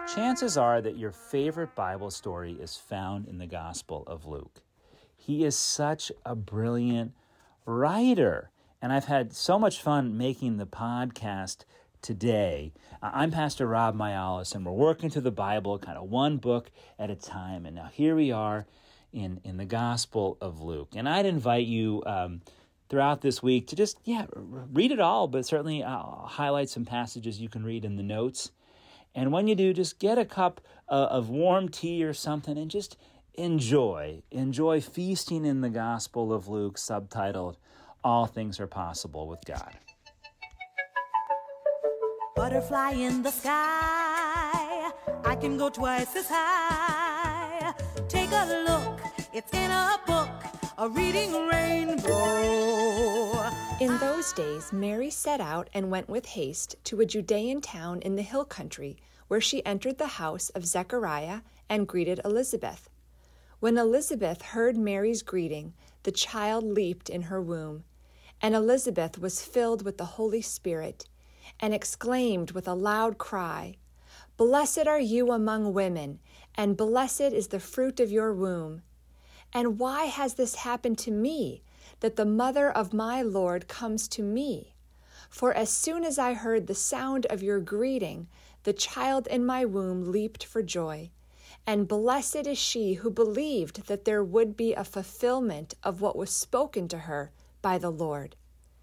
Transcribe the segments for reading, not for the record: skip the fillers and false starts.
Chances are that your favorite Bible story is found in the Gospel of Luke. He is such a brilliant writer, and I've had so much fun making the podcast today. I'm Pastor Rob Myalis, and we're working through the Bible kind of one book at a time, and now here we are in the Gospel of Luke. And I'd invite you throughout this week to just, read it all, but certainly highlight some passages you can read in the notes. And when you do, just get a cup of warm tea or something and just enjoy feasting in the Gospel of Luke, subtitled, All Things Are Possible with God. Butterfly in the sky, I can go twice as high. Take a look, it's in a book, a reading rainbow. In those days, Mary set out and went with haste to a Judean town in the hill country, where she entered the house of Zechariah and greeted Elizabeth. When Elizabeth heard Mary's greeting, the child leaped in her womb, and Elizabeth was filled with the Holy Spirit and exclaimed with a loud cry, "Blessed are you among women, and blessed is the fruit of your womb. And why has this happened to me, that the mother of my Lord comes to me? For as soon as I heard the sound of your greeting, the child in my womb leaped for joy. And blessed is she who believed that there would be a fulfillment of what was spoken to her by the Lord."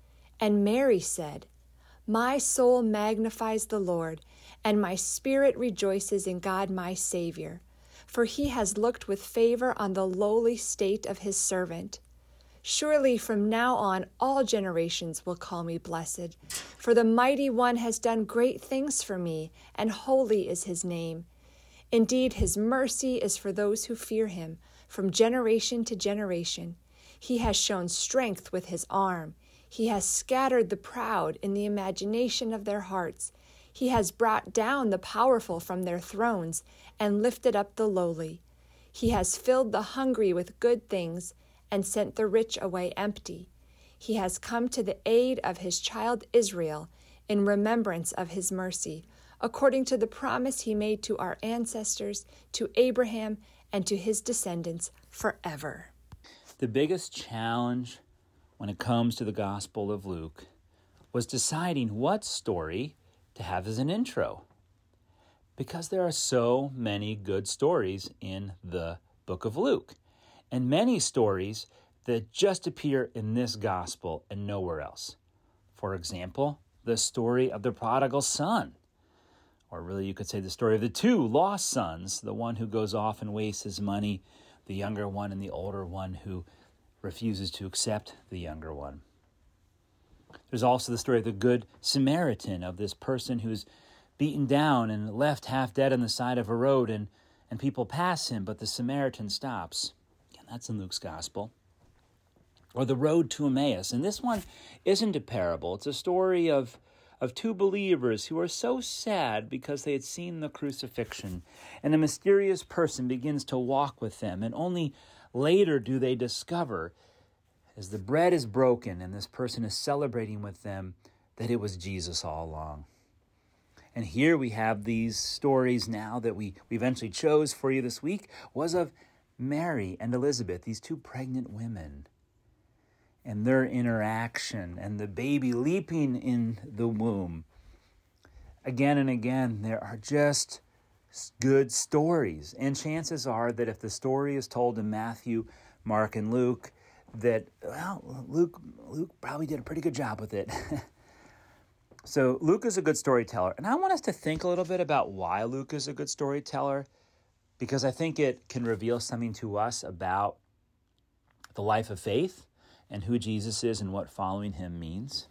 And Mary said, "My soul magnifies the Lord, and my spirit rejoices in God my Savior, for he has looked with favor on the lowly state of his servant. Surely from now on all generations will call me blessed, for the Mighty One has done great things for me, and holy is his name. Indeed, his mercy is for those who fear him, from generation to generation. He has shown strength with his arm. He has scattered the proud in the imagination of their hearts. He has brought down the powerful from their thrones and lifted up the lowly. He has filled the hungry with good things and sent the rich away empty. He has come to the aid of his child Israel in remembrance of his mercy, according to the promise he made to our ancestors, to Abraham, and to his descendants forever." The biggest challenge when it comes to the Gospel of Luke was deciding what story to have as an intro, because there are so many good stories in the book of Luke, and many stories that just appear in this gospel and nowhere else. For example, the story of the prodigal son, or really you could say the story of the two lost sons, the one who goes off and wastes his money, the younger one, and the older one who refuses to accept the younger one. There's also the story of the Good Samaritan, of this person who's beaten down and left half dead on the side of a road, and people pass him, but the Samaritan stops. Again, that's in Luke's gospel. Or the road to Emmaus. And this one isn't a parable. It's a story of two believers who are so sad because they had seen the crucifixion, and a mysterious person begins to walk with them, and only later do they discover, as the bread is broken and this person is celebrating with them, that it was Jesus all along. And here we have these stories now that we eventually chose for you this week, was of Mary and Elizabeth, these two pregnant women, and their interaction, and the baby leaping in the womb. Again and again, there are just good stories. And chances are that if the story is told in Matthew, Mark, and Luke, that, Luke probably did a pretty good job with it. So Luke is a good storyteller. And I want us to think a little bit about why Luke is a good storyteller, because I think it can reveal something to us about the life of faith and who Jesus is and what following him means.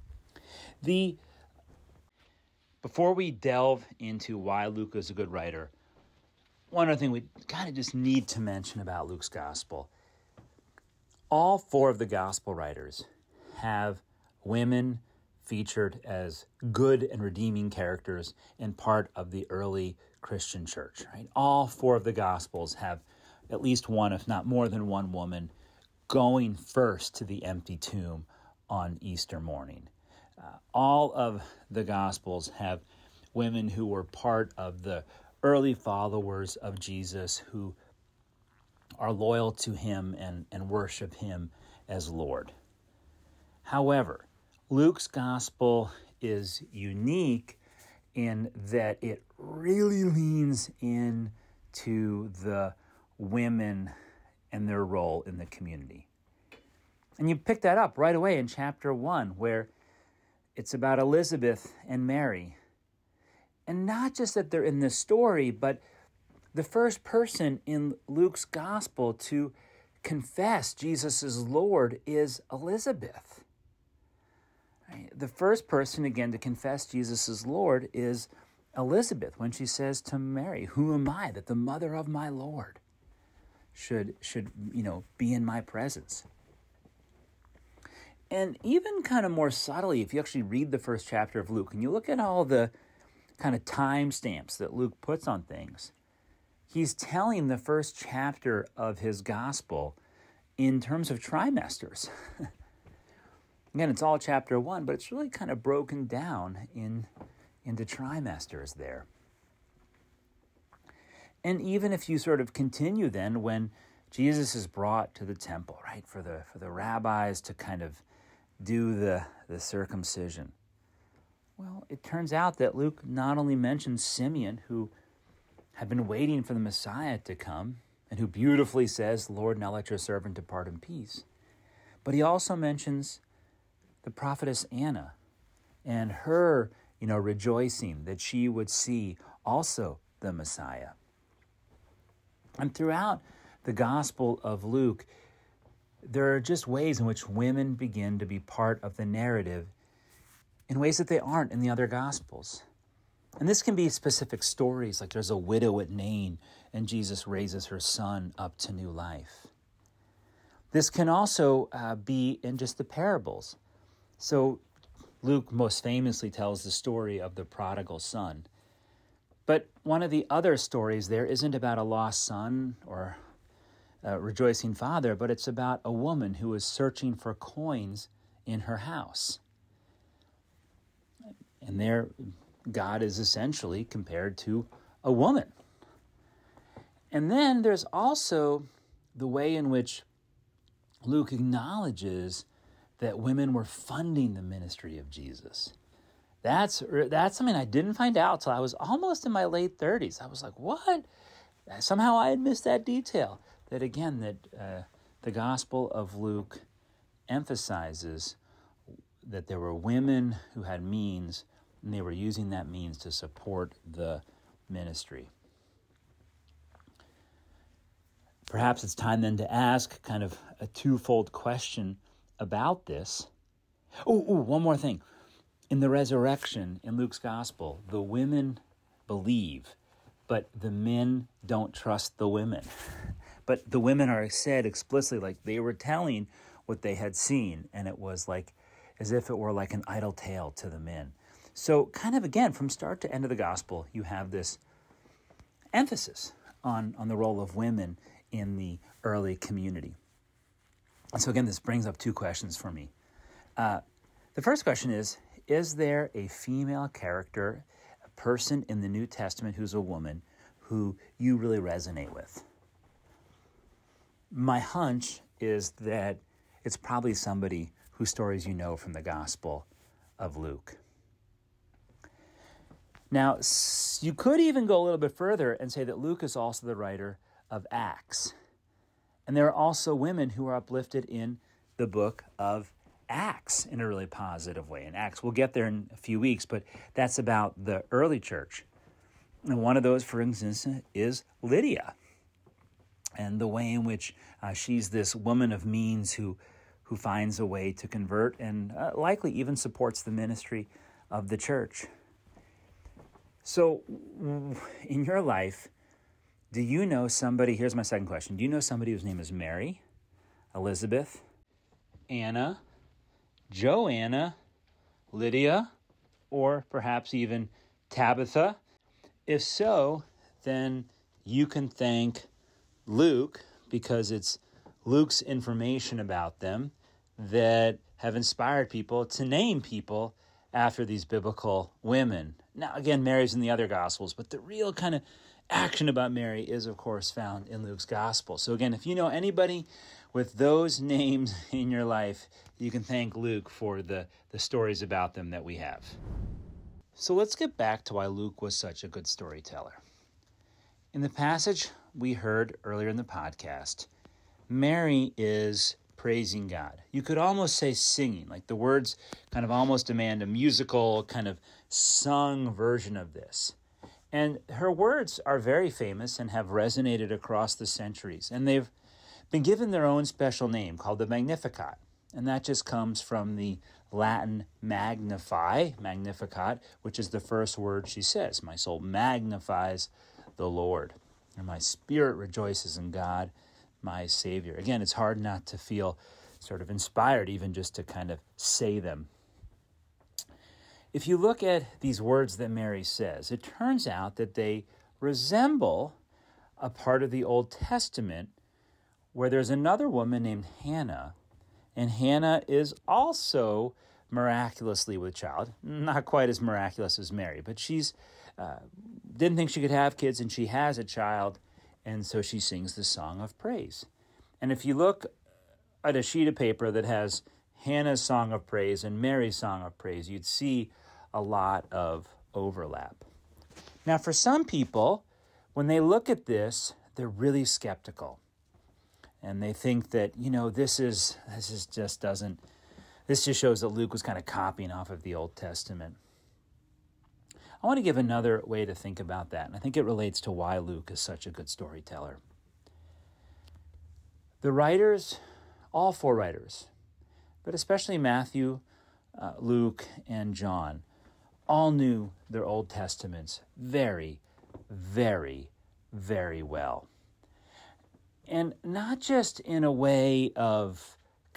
Before we delve into why Luke is a good writer, one other thing we kind of just need to mention about Luke's gospel. All four of the gospel writers have women featured as good and redeeming characters and part of the early Christian church. Right? All four of the gospels have at least one, if not more than one woman, going first to the empty tomb on Easter morning. All of the Gospels have women who were part of the early followers of Jesus who are loyal to him and worship him as Lord. However, Luke's gospel is unique in that it really leans into the women and their role in the community. And you pick that up right away in chapter 1, where it's about Elizabeth and Mary. And not just that they're in this story, but the first person in Luke's gospel to confess Jesus as Lord is Elizabeth. Right? The first person, again, to confess Jesus as Lord is Elizabeth when she says to Mary, "Who am I that the mother of my Lord should be in my presence?" And even kind of more subtly, if you actually read the first chapter of Luke and you look at all the kind of time stamps that Luke puts on things, he's telling the first chapter of his gospel in terms of trimesters. Again, it's all chapter 1, but it's really kind of broken down into trimesters there. And even if you sort of continue then when Jesus is brought to the temple, right, for the rabbis to kind of do the circumcision. Well, it turns out that Luke not only mentions Simeon, who had been waiting for the Messiah to come, and who beautifully says, "Lord, now let your servant depart in peace," but he also mentions the prophetess Anna and her, rejoicing that she would see also the Messiah. And throughout the Gospel of Luke, there are just ways in which women begin to be part of the narrative in ways that they aren't in the other Gospels. And this can be specific stories, like there's a widow at Nain, and Jesus raises her son up to new life. This can also be in just the parables. So Luke most famously tells the story of the prodigal son. But one of the other stories there isn't about a lost son or a rejoicing father, but it's about a woman who is searching for coins in her house. And there, God is essentially compared to a woman. And then there's also the way in which Luke acknowledges that women were funding the ministry of Jesus. That's something I didn't find out till I was almost in my late 30s. I was like, what? Somehow I had missed that detail. That again, the Gospel of Luke emphasizes that there were women who had means, and they were using that means to support the ministry. Perhaps it's time then to ask kind of a twofold question about this. One more thing. In the resurrection, in Luke's gospel, the women believe, but the men don't trust the women. But the women are said explicitly like they were telling what they had seen, and it was like as if it were like an idle tale to the men. So kind of again, from start to end of the gospel, you have this emphasis on the role of women in the early community. And so again, this brings up two questions for me. The first question is there a female character, a person in the New Testament who's a woman, who you really resonate with? My hunch is that it's probably somebody whose stories you know from the Gospel of Luke. Now, you could even go a little bit further and say that Luke is also the writer of Acts. And there are also women who are uplifted in the book of Acts in a really positive way. In Acts, we'll get there in a few weeks, but that's about the early church. And one of those, for instance, is Lydia. And the way in which she's this woman of means who finds a way to convert and likely even supports the ministry of the church. So in your life, do you know somebody, here's my second question, do you know somebody whose name is Mary, Elizabeth, Anna, Joanna, Lydia, or perhaps even Tabitha? If so, then you can thank Luke, because it's Luke's information about them that have inspired people to name people after these biblical women. Now, again, Mary's in the other Gospels, but the real kind of action about Mary is, of course, found in Luke's Gospel. So again, if you know anybody with those names in your life, you can thank Luke for the stories about them that we have. So let's get back to why Luke was such a good storyteller. In the passage we heard earlier in the podcast, Mary is praising God. You could almost say singing, like the words kind of almost demand a musical kind of sung version of this. And her words are very famous and have resonated across the centuries. And they've been given their own special name called the Magnificat. And that just comes from the Latin magnificat, which is the first word she says. My soul magnifies the Lord, and my spirit rejoices in God, my Savior. Again, it's hard not to feel sort of inspired even just to kind of say them. If you look at these words that Mary says, it turns out that they resemble a part of the Old Testament where there's another woman named Hannah, and Hannah is also miraculously with child. Not quite as miraculous as Mary, but she's didn't think she could have kids, and she has a child, and so she sings the song of praise. And if you look at a sheet of paper that has Hannah's song of praise and Mary's song of praise, you'd see a lot of overlap. Now, for some people, when they look at this, they're really skeptical. And they think that, this just shows that Luke was kind of copying off of the Old Testament. I want to give another way to think about that, and I think it relates to why Luke is such a good storyteller. The writers, all four writers, but especially Matthew, Luke, and John, all knew their Old Testaments very, very, very well. And not just in a way of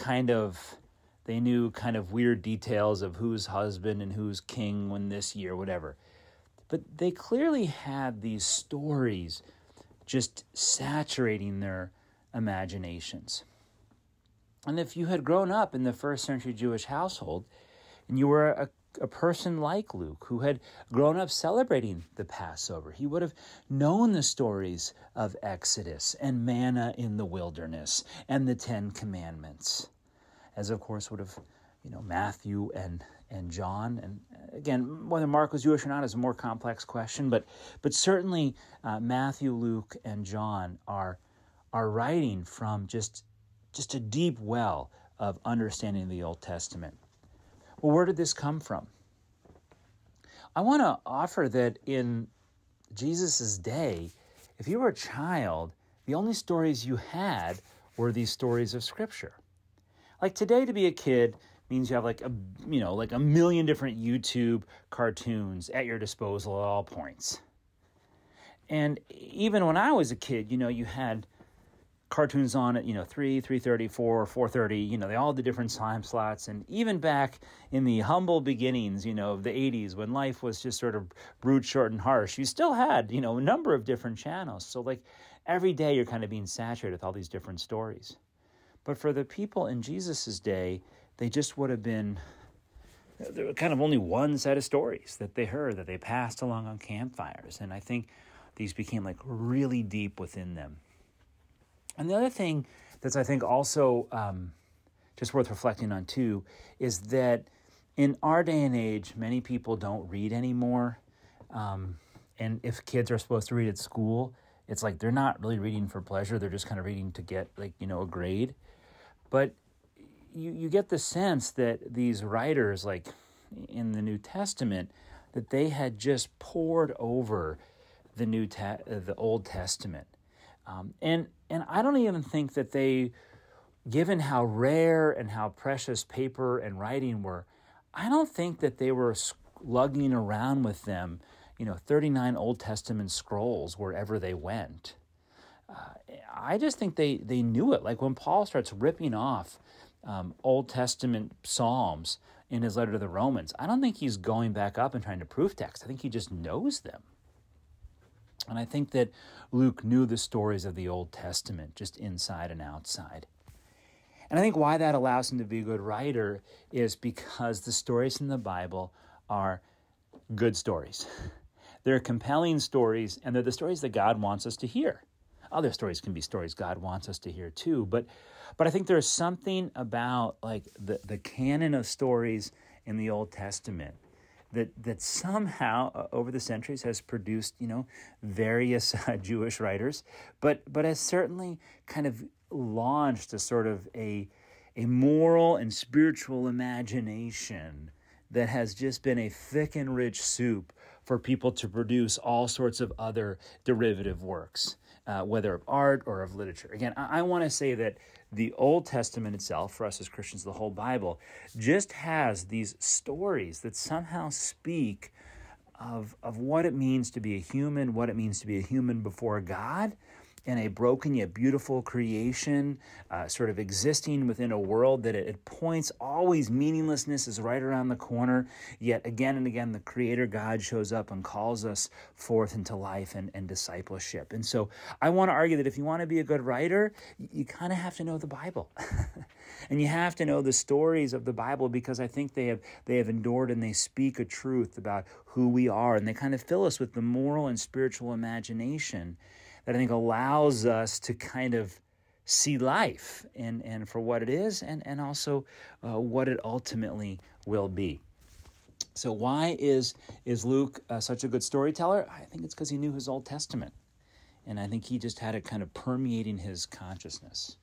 they knew kind of weird details of who's husband and who's king when this year, whatever. But they clearly had these stories just saturating their imaginations. And if you had grown up in the first century Jewish household, and you were a person like Luke, who had grown up celebrating the Passover, he would have known the stories of Exodus and manna in the wilderness and the Ten Commandments, as of course would have, Matthew and John. And again, whether Mark was Jewish or not is a more complex question, but certainly Matthew, Luke, and John are writing from just a deep well of understanding the Old Testament. Well, where did this come from? I want to offer that in Jesus' day, if you were a child, the only stories you had were these stories of Scripture. Like today, to be a kid means you have like a million different YouTube cartoons at your disposal at all points. And even when I was a kid, you had cartoons on at 3, 3:30, 4, 4:30. They all had the different time slots. And even back in the humble beginnings, of the 80s, when life was just sort of brute, short, and harsh, you still had a number of different channels. So like every day, you're kind of being saturated with all these different stories. But for the people in Jesus's day, they just would have been there were kind of only one set of stories that they heard, that they passed along on campfires. And I think these became like really deep within them. And the other thing that's, I think, also just worth reflecting on, too, is that in our day and age, many people don't read anymore. And if kids are supposed to read at school, it's like they're not really reading for pleasure. They're just kind of reading to get, a grade. But you get the sense that these writers, like in the New Testament, that they had just pored over the Old Testament. And I don't even think that they, given how rare and how precious paper and writing were, I don't think that they were lugging around with them, 39 Old Testament scrolls wherever they went. I just think they knew it. Like when Paul starts ripping off Old Testament Psalms in his letter to the Romans, I don't think he's going back up and trying to proof text. I think he just knows them. And I think that Luke knew the stories of the Old Testament just inside and outside. And I think why that allows him to be a good writer is because the stories in the Bible are good stories. They're compelling stories, and they're the stories that God wants us to hear. Other stories can be stories God wants us to hear too, but I think there's something about like the canon of stories in the Old Testament that somehow over the centuries has produced, various Jewish writers, but has certainly kind of launched a sort of a moral and spiritual imagination that has just been a thick and rich soup for people to produce all sorts of other derivative works, whether of art or of literature. Again, I want to say that the Old Testament itself, for us as Christians, the whole Bible, just has these stories that somehow speak of what it means to be a human, what it means to be a human before God, in a broken yet beautiful creation, sort of existing within a world that it points always meaninglessness is right around the corner, yet again and again the Creator God shows up and calls us forth into life and discipleship. And so I want to argue that if you want to be a good writer, you kind of have to know the Bible. And you have to know the stories of the Bible because I think they have endured and they speak a truth about who we are, and they kind of fill us with the moral and spiritual imagination that I think allows us to kind of see life and for what it is and also what it ultimately will be. So why is Luke such a good storyteller? I think it's because he knew his Old Testament. And I think he just had it kind of permeating his consciousness.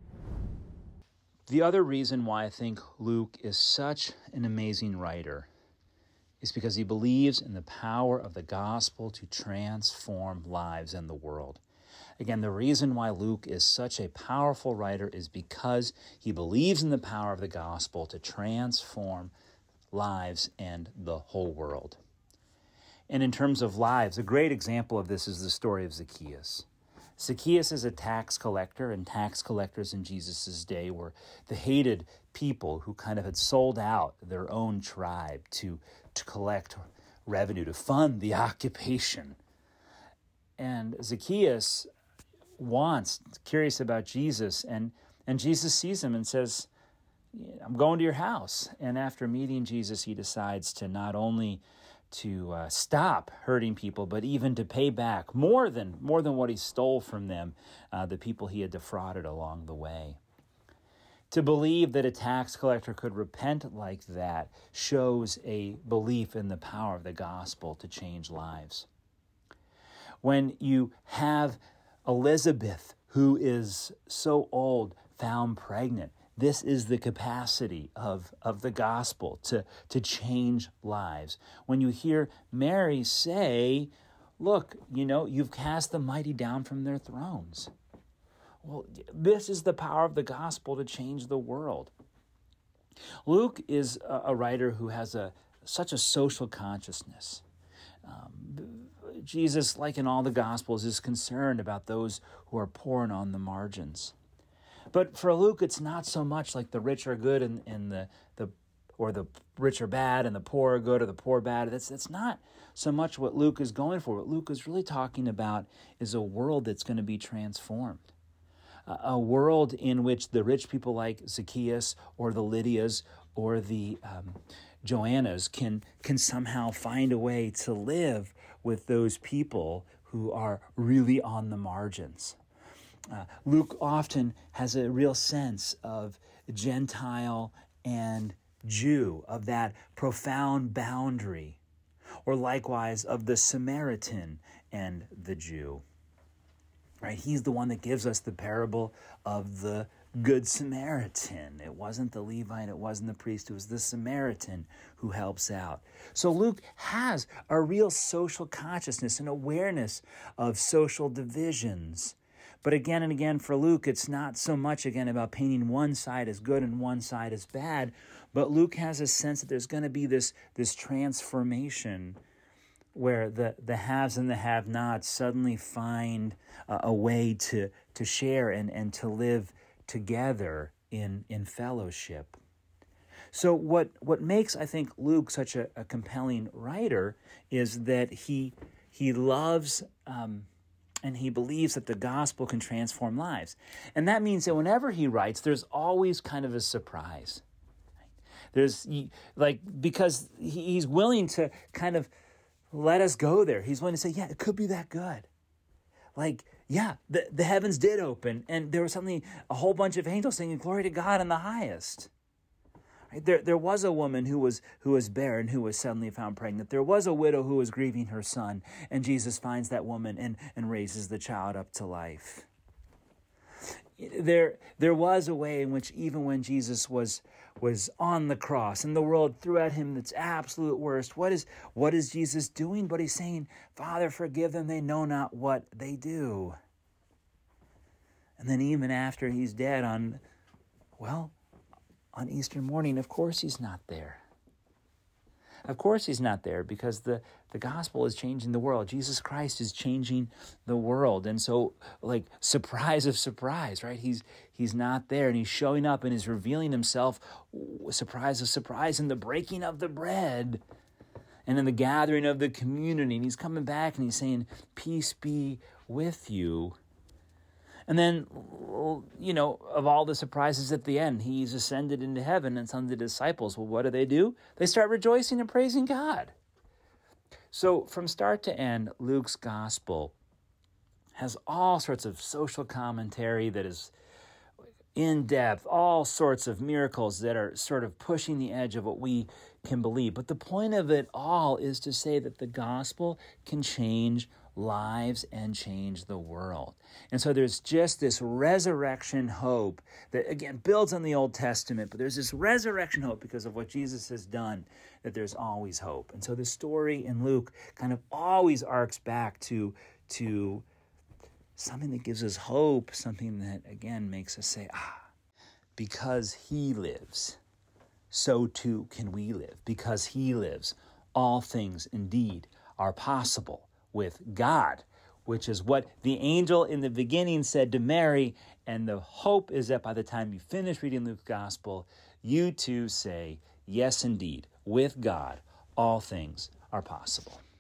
The other reason why I think Luke is such an amazing writer is because he believes in the power of the gospel to transform lives in the world. Again, the reason why Luke is such a powerful writer is because he believes in the power of the gospel to transform lives and the whole world. And in terms of lives, a great example of this is the story of Zacchaeus. Zacchaeus is a tax collector, and tax collectors in Jesus' day were the hated people who kind of had sold out their own tribe to collect revenue, to fund the occupation. And Zacchaeus curious about Jesus, and Jesus sees him and says, I'm going to your house. And after meeting Jesus, he decides to not only to stop hurting people, but even to pay back more than what he stole from them, the people he had defrauded along the way. To believe that a tax collector could repent like that shows a belief in the power of the gospel to change lives. When you have Elizabeth, who is so old, found pregnant, this is the capacity of the gospel to change lives. When you hear Mary say, look, you've cast the mighty down from their thrones. Well, this is the power of the gospel to change the world. Luke is a writer who has such a social consciousness. Jesus, like in all the Gospels, is concerned about those who are poor and on the margins. But for Luke, it's not so much like the rich are good and the rich are bad and the poor are good or the poor are bad. That's not so much what Luke is going for. What Luke is really talking about is a world that's going to be transformed. A world in which the rich people like Zacchaeus or the Lydias or the Joannas can somehow find a way to live with those people who are really on the margins. Luke often has a real sense of Gentile and Jew, of that profound boundary, or likewise of the Samaritan and the Jew. Right? He's the one that gives us the parable of the Good Samaritan. It wasn't the Levite, it wasn't the priest, it was the Samaritan who helps out. So Luke has a real social consciousness and awareness of social divisions. But again and again for Luke, it's not so much again about painting one side as good and one side as bad, but Luke has a sense that there's going to be this transformation where the haves and the have-nots suddenly find a way to share and to live together in fellowship. So what makes, I think, Luke such a compelling writer is that he loves And he believes that the gospel can transform lives. And that means that whenever he writes, there's always kind of a surprise. Because he's willing to kind of let us go there. He's willing to say, yeah, it could be that good. The heavens did open, and there was a whole bunch of angels singing glory to God in the highest. Right? There was a woman who was barren, who was suddenly found pregnant. There was a widow who was grieving her son, and Jesus finds that woman and raises the child up to life. There was a way in which even when Jesus was on the cross and the world threw at him its absolute worst, what is Jesus doing? But he's saying, Father, forgive them, they know not what they do. And then even after he's dead on Easter morning, of course he's not there. Of course he's not there because the gospel is changing the world. Jesus Christ is changing the world. And so, surprise of surprise, right? He's not there, and he's showing up and he's revealing himself, surprise of surprise, in the breaking of the bread and in the gathering of the community. And he's coming back and he's saying, peace be with you. And then, of all the surprises at the end, he's ascended into heaven, and some of the disciples, what do? They start rejoicing and praising God. So from start to end, Luke's gospel has all sorts of social commentary that is in depth, all sorts of miracles that are sort of pushing the edge of what we can believe. But the point of it all is to say that the gospel can change lives and change the world. And so there's just this resurrection hope that, again, builds on the Old Testament, but there's this resurrection hope because of what Jesus has done, that there's always hope. And so the story in Luke kind of always arcs back to something that gives us hope, something that, again, makes us say, because he lives, so too can we live. Because he lives, all things indeed are possible with God, which is what the angel in the beginning said to Mary. And the hope is that by the time you finish reading Luke's gospel, you too say, yes, indeed, with God, all things are possible.